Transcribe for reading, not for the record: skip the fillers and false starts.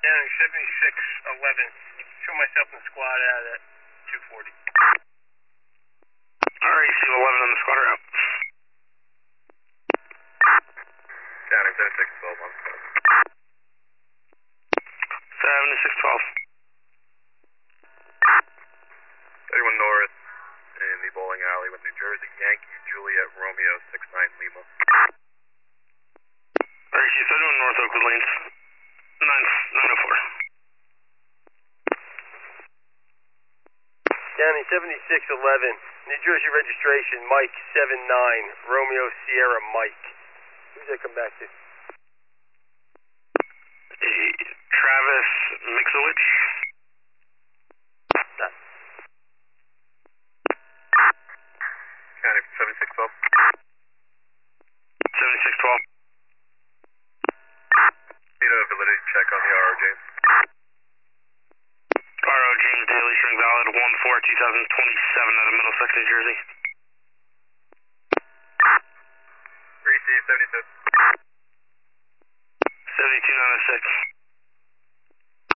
County 7611. Show myself in the squad out at 240. RAC 11 on the squad route. County 7612 on squad. 7612. 31 North in the bowling alley with New Jersey, Yankee Juliet Romeo 69 Lima. RAC 31 North Oakwood Lanes. 904. County 7611. New Jersey registration, Mike 79, Romeo Sierra Mike. Who's that come back to? Travis Mixowicz. County 7612. 7612. Need a validity check on the RO James. RO James Daily String Valid 1/4/2027 out of Middlesex, New Jersey. Receive 72. 7296.